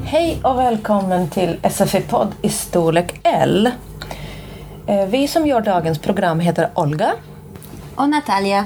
Hej och välkommen till SFI-podd i storlek L. Vi som gör dagens program heter Olga och Natalia.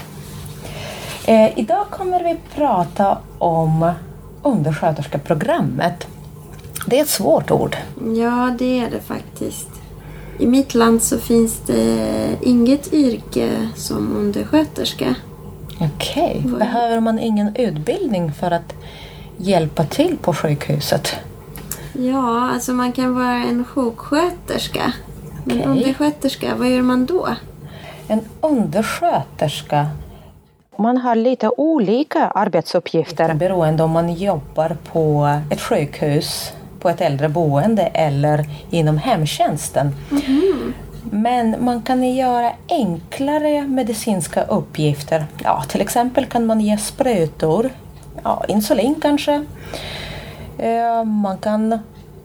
Idag kommer vi prata om undersköterskeprogrammet. Det är ett svårt ord. Ja, det är det faktiskt. I mitt land så finns det inget yrke som undersköterska. Okej. Behöver man ingen utbildning för att hjälpa till på sjukhuset? Ja, alltså man kan vara en sjuksköterska. Men undersköterska, vad gör man då? En undersköterska, man har lite olika arbetsuppgifter beroende om man jobbar på ett sjukhus, på ett äldreboende eller inom hemtjänsten. Mm. Men man kan göra enklare medicinska uppgifter. Ja, till exempel kan man ge sprutor, insulin kanske. Man kan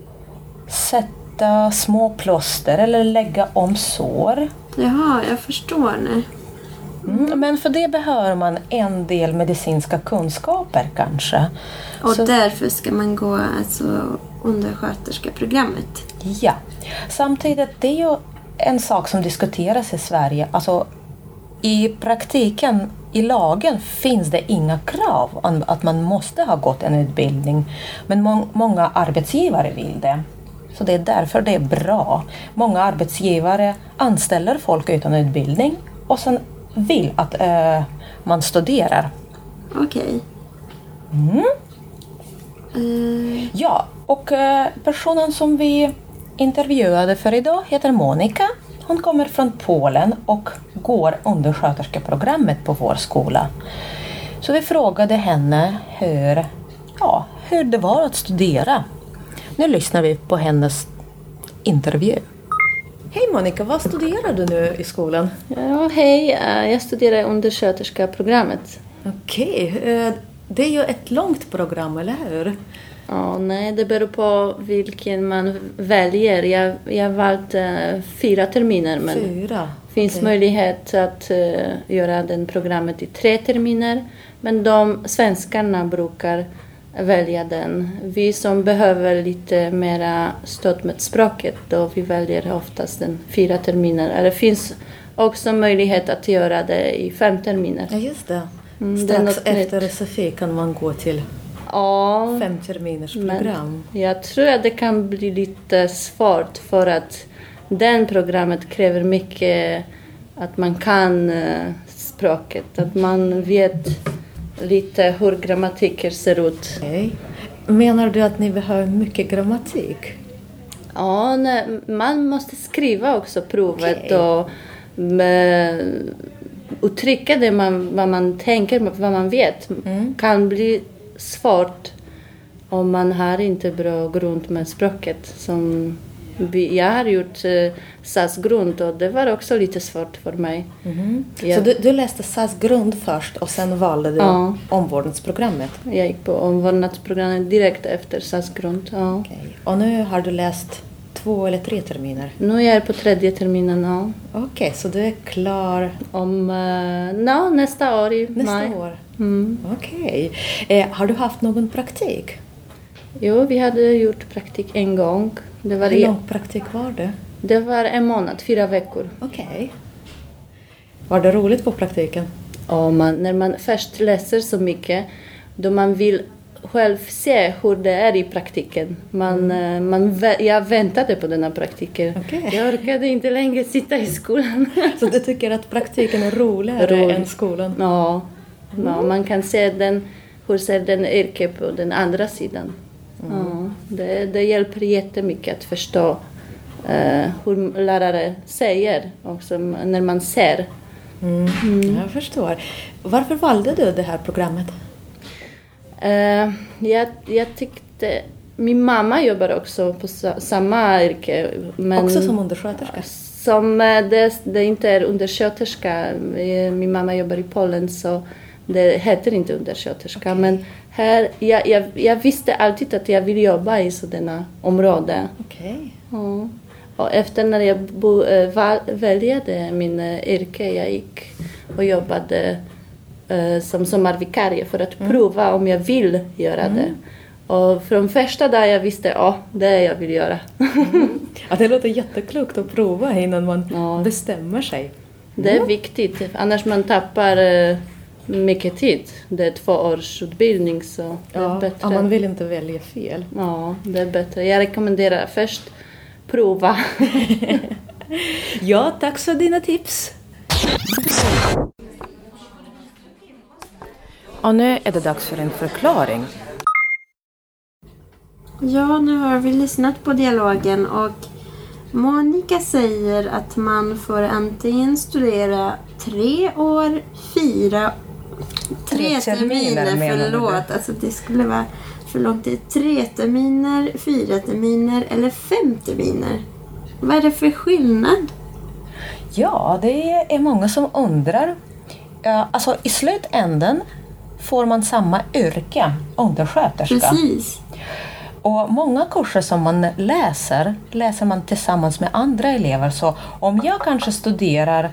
sätta små plåster eller lägga om sår. Jaha, jag förstår nu. Men för det behöver man en del medicinska kunskaper kanske. Och så därför ska man gå undersköterskeprogrammet. Ja, samtidigt det är ju en sak som diskuteras i Sverige. Alltså i praktiken, i lagen finns det inga krav om att man måste ha gått en utbildning. Men många arbetsgivare vill det. Så det är därför det är bra. Många arbetsgivare anställer folk utan utbildning och sen vill att man studerar. Okej. Ja, och personen som vi intervjuade för idag heter Monika. Hon kommer från Polen och går undersköterskeprogrammet på vår skola. Så vi frågade henne hur det var att studera. Nu lyssnar vi på hennes intervju. Hej Monika, vad studerar du nu i skolan? Ja, hej. Jag studerar undersköterskeprogrammet. Okej, det är ju ett långt program, eller hur? Ja, nej, det beror på vilken man väljer. Jag har valt 4 terminer, men det finns möjlighet att göra det programmet i 3 terminer. Men de svenskarna brukar välja den. Vi som behöver lite mera stöd med språket, då vi väljer oftast den 4 terminer. Eller det finns också möjlighet att göra det i 5 terminer. Ja, just det. Strax efter SFI kan man gå till 5 terminers program. Jag tror att det kan bli lite svårt för att den programmet kräver mycket att man kan språket. Att man vet lite hur grammatiker ser ut. Okay. Menar du att ni behöver mycket grammatik? Ja, man måste skriva också provet och uttrycka det vad man tänker, vad man vet. Kan bli svårt om man har inte bra grund med språket. Jag har gjort SAS-grund och det var också lite svårt för mig. Så du läste SAS-grund först och sen valde du omvårdnadsprogrammet? Jag gick på omvårdnadsprogrammet direkt efter SAS-grund. Ja. Okay. Och nu har du läst 2 eller 3 terminer? Nu är jag på 3:e terminen, ja. Okej, så du är klar om nästa år i maj. Nästa år? Okej. Har du haft någon praktik? Jo, vi hade gjort praktik en gång. Hur lång praktik var det? Det var 1 månad, 4 veckor. Okej. Var det roligt på praktiken? När man först läser så mycket, då man vill själv se hur det är i praktiken. Jag väntade på den här praktiken. Okay. Jag orkade inte längre sitta i skolan. Så du tycker att praktiken är roligare än skolan? Ja, man kan se hur ser den yrke på den andra sidan. Det hjälper jättemycket att förstå hur lärare säger också när man ser. Jag förstår. Varför valde du det här programmet? Jag tyckte... Min mamma jobbar också på samma yrke. Men också som undersköterska? Det inte är undersköterska. Min mamma jobbar i Polen, så det heter inte undersköterska. Okay. Men här, jag visste alltid att jag vill jobba i sådana områden. Okay. Och efter när jag valde min yrke, jag gick och jobbade som sommarvikarie för att prova om jag vill göra det. Och från första dagen jag visste det jag vill göra. Ja, det låter jätteklokt att prova innan man bestämmer sig. Det är viktigt, annars man tappar mycket tid. Det är 2 års utbildning, så det är bättre. Ja, man vill inte välja fel. Ja, det är bättre. Jag rekommenderar först prova. Ja, tack för dina tips. Och nu är det dags för en förklaring. Ja, nu har vi lyssnat på dialogen och Monica säger att man får antingen studera 3 år, 3 terminer, förlåt. Alltså det skulle vara för lång tid. 3 terminer, 4 terminer eller 5 terminer. Vad är det för skillnad? Ja, det är många som undrar. Alltså i slutänden får man samma yrke, undersköterska. Precis. Och många kurser som man läser man tillsammans med andra elever. Så om jag kanske studerar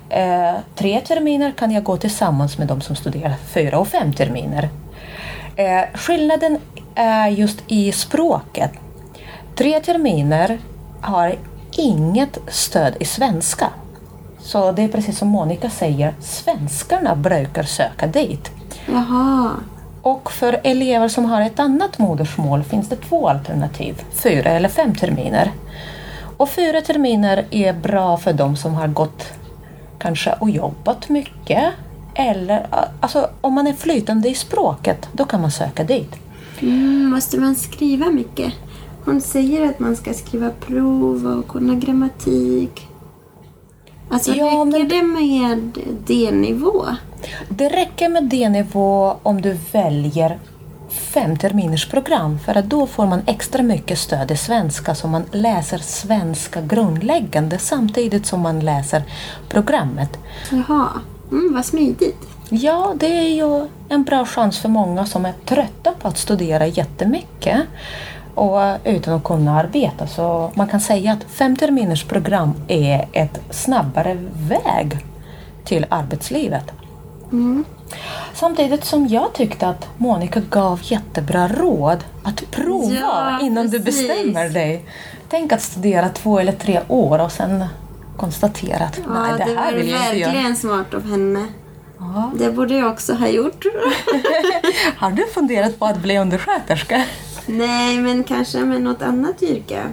3 terminer kan jag gå tillsammans med de som studerar 4 och 5 terminer. Skillnaden är just i språket. 3 terminer har inget stöd i svenska. Så det är precis som Monica säger, svenskarna brukar söka dit. Jaha. Och för elever som har ett annat modersmål finns det 2 alternativ, 4 eller 5 terminer. Och 4 terminer är bra för de som har gått kanske och jobbat mycket. Eller alltså, om man är flytande i språket, då kan man söka dit. Måste man skriva mycket? Hon säger att man ska skriva prov och kunna grammatik. Alltså räcker det med D-nivå? Det räcker med D-nivå om du väljer 5 terminers program. För att då får man extra mycket stöd i svenska. Så man läser svenska grundläggande samtidigt som man läser programmet. Jaha, vad smidigt. Ja, det är ju en bra chans för många som är trötta på att studera jättemycket och utan att kunna arbeta. Så man kan säga att 5 terminers program är ett snabbare väg till arbetslivet. Samtidigt som jag tyckte att Monica gav jättebra råd att prova innan du bestämmer dig. Tänk att studera 2 eller 3 år och sen konstatera att nej, det här vill jag inte göra. Det var verkligen smart av henne. Ja. Det borde jag också ha gjort. Har du funderat på att bli undersköterska? Nej, men kanske med något annat yrke.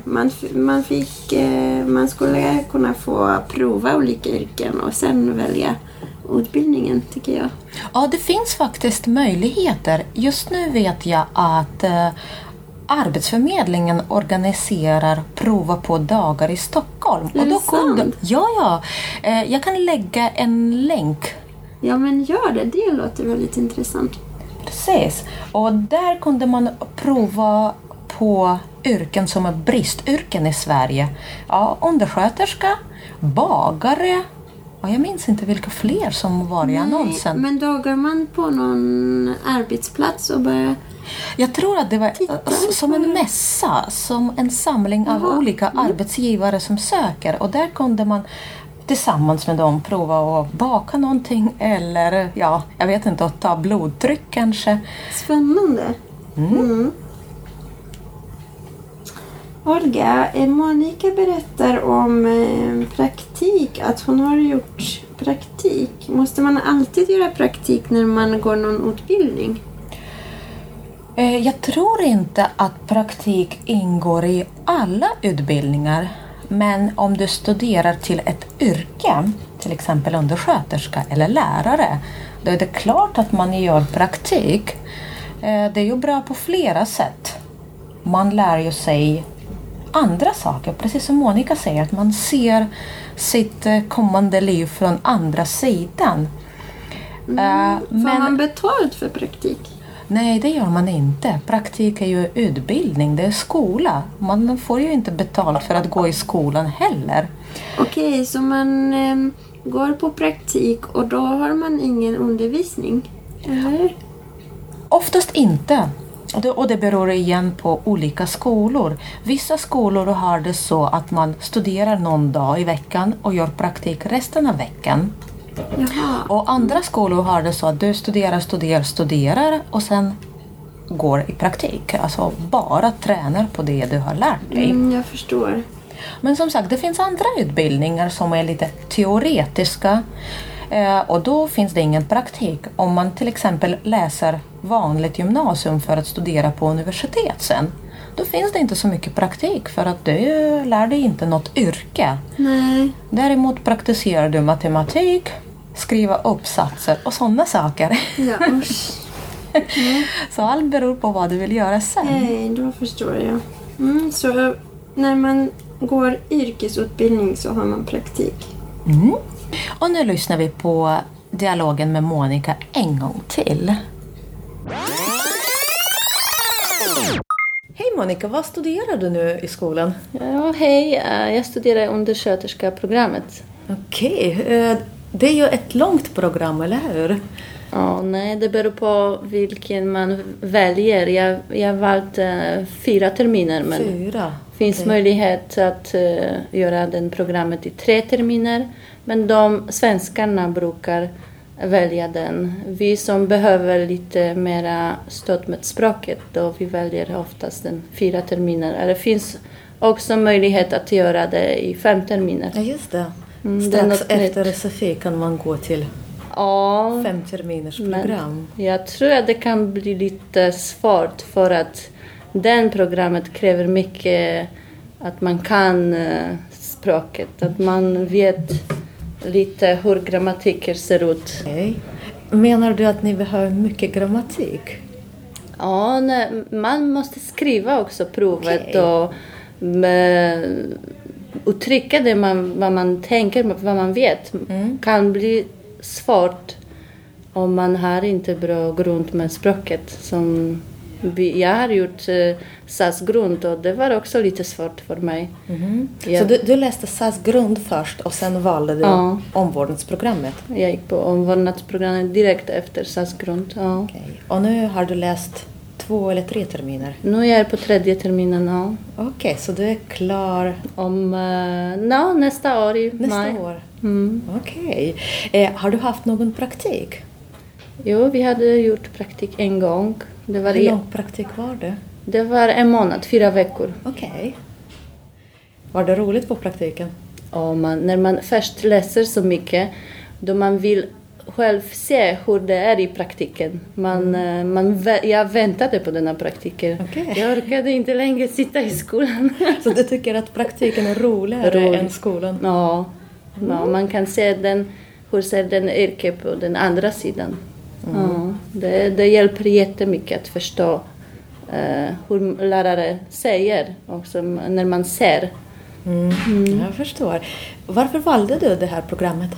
Man skulle kunna få prova olika yrken och sen välja utbildningen, tycker jag. Ja, det finns faktiskt möjligheter. Just nu vet jag att Arbetsförmedlingen organiserar prova på dagar i Stockholm. Är det sant? Ja. Jag kan lägga en länk. Ja, men gör det. Det låter väldigt intressant. Precis. Och där kunde man prova på yrken som är bristyrken i Sverige. Ja, undersköterska, bagare. Och jag minns inte vilka fler som var i annonsen. Men dagar man på någon arbetsplats och börjar... Jag tror att det var som en mässa, som en samling av olika arbetsgivare som söker. Och där kunde man tillsammans med dem prova att baka någonting eller, jag vet inte, att ta blodtryck kanske. Spännande. Olga, Monica berättar om praktik, att hon har gjort praktik. Måste man alltid göra praktik när man går någon utbildning? Jag tror inte att praktik ingår i alla utbildningar. Men om du studerar till ett yrke, till exempel undersköterska eller lärare, då är det klart att man gör praktik. Det är ju bra på flera sätt. Man lär ju sig andra saker, precis som Monica säger, att man ser sitt kommande liv från andra sidan. Får man betalt för praktik? Nej, det gör man inte. Praktik är ju utbildning, det är skola. Man får ju inte betalt för att gå i skolan heller. Okej, så man går på praktik och då har man ingen undervisning, eller? Oftast inte. Och det beror igen på olika skolor. Vissa skolor har det så att man studerar någon dag i veckan och gör praktik resten av veckan. Jaha. Och andra skolor har det så att du studerar och sen går i praktik. Alltså bara tränar på det du har lärt dig. Jag förstår. Men som sagt, det finns andra utbildningar som är lite teoretiska. Och då finns det ingen praktik. Om man till exempel läser vanligt gymnasium för att studera på universitet sen, då finns det inte så mycket praktik för att du lär dig inte något yrke. Nej. Däremot praktiserar du matematik, skriva uppsatser och sådana saker. Ja, Så allt beror på vad du vill göra sen. Nej, då förstår jag. Så när man går yrkesutbildning så har man praktik. Och nu lyssnar vi på dialogen med Monica en gång till. Hej Monica, vad studerar du nu i skolan? Ja, hej. Jag studerar undersköterska-programmet. Okej, det är ju ett långt program, eller hur? Ja, nej, det beror på vilken man väljer. Jag har valt 4 terminer, men det finns möjlighet att göra den programmet i 3 terminer. Men de svenskarna brukar välja den. Vi som behöver lite mera stöd med språket, då vi väljer oftast den 4 terminer. Det finns också möjlighet att göra det i 5 terminer. Ja, just det. Strax efter SFI kan man gå till 5 terminers program. Jag tror att det kan bli lite svårt för att den programmet kräver mycket att man kan språket. Att man vet lite hur grammatiker ser ut. Okay. Menar du att ni behöver mycket grammatik? Ja, man måste skriva också provet och uttrycka det vad man tänker, vad man vet. Kan bli svårt om man har inte bra grund med språket. Som jag har gjort SAS-grund och det var också lite svårt för mig. Så du läste SAS-grund först och sen valde du omvårdnadsprogrammet? Jag gick på omvårdnadsprogrammet direkt efter SAS-grund. Ja. Okay. Och nu har du läst 2 eller 3 terminer? Nu är jag på 3:e terminen, ja. Okej, så du är klar om nästa år i maj. Nästa år? Okej. Har du haft någon praktik? Jo, vi hade gjort praktik en gång. Hur lång praktik var det? Det var 1 månad, 4 veckor. Okej. Var det roligt på praktiken? Ja, när man först läser så mycket, då man vill själv se hur det är i praktiken. Jag väntade på den här praktiken. Okay. Jag orkade inte längre sitta i skolan. Så du tycker att praktiken är roligare än skolan? Ja, man kan se hur ser den yrke på den andra sidan. Ja, det hjälper jättemycket att förstå hur lärare säger också när man ser. Jag förstår. Varför valde du det här programmet?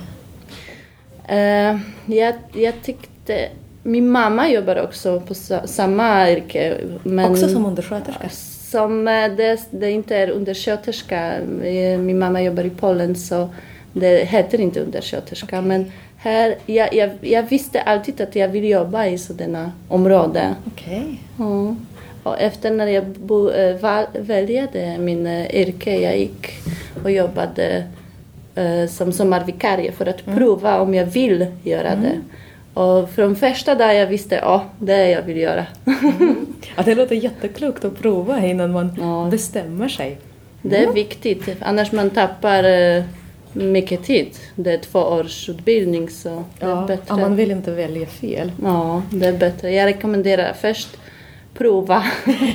Jag tyckte... Min mamma jobbar också på samma yrke. Men också som undersköterska? Som det inte är undersköterska. Min mamma jobbar i Polen så det heter inte undersköterska. Okay. Men här, jag visste alltid att jag vill jobba i sådana områden. Okej. Ja. Och efter när jag valde min yrke, jag gick och jobbade som sommarvikarie för att prova om jag vill göra det. Och från första dagen jag visste det jag vill göra. Ja, det låter jätteklokt att prova innan man bestämmer sig. Det är viktigt, annars man tappar mycket tid. Det är 2 års utbildning så det är bättre. Ja, man vill inte välja fel. Ja, det är bättre. Jag rekommenderar först prova.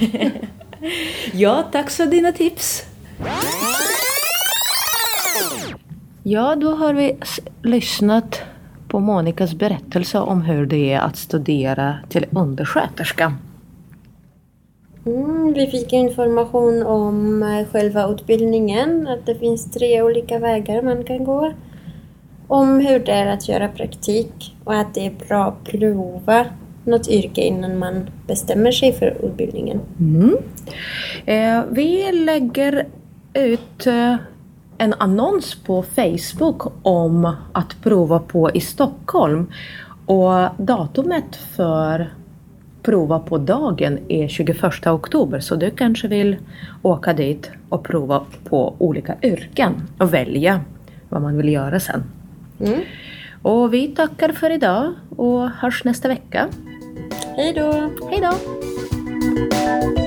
Ja, tack för dina tips. Ja, då har vi lyssnat på Monicas berättelse om hur det är att studera till undersköterska. Vi fick information om själva utbildningen, att det finns 3 olika vägar man kan gå. Om hur det är att göra praktik och att det är bra att prova något yrke innan man bestämmer sig för utbildningen. Vi lägger ut en annons på Facebook om att prova på i Stockholm. Och datumet för prova på dagen är 21 oktober. Så du kanske vill åka dit och prova på olika yrken och välja vad man vill göra sen. Och vi tackar för idag och hörs nästa vecka. Hej då! Hej då! Hej!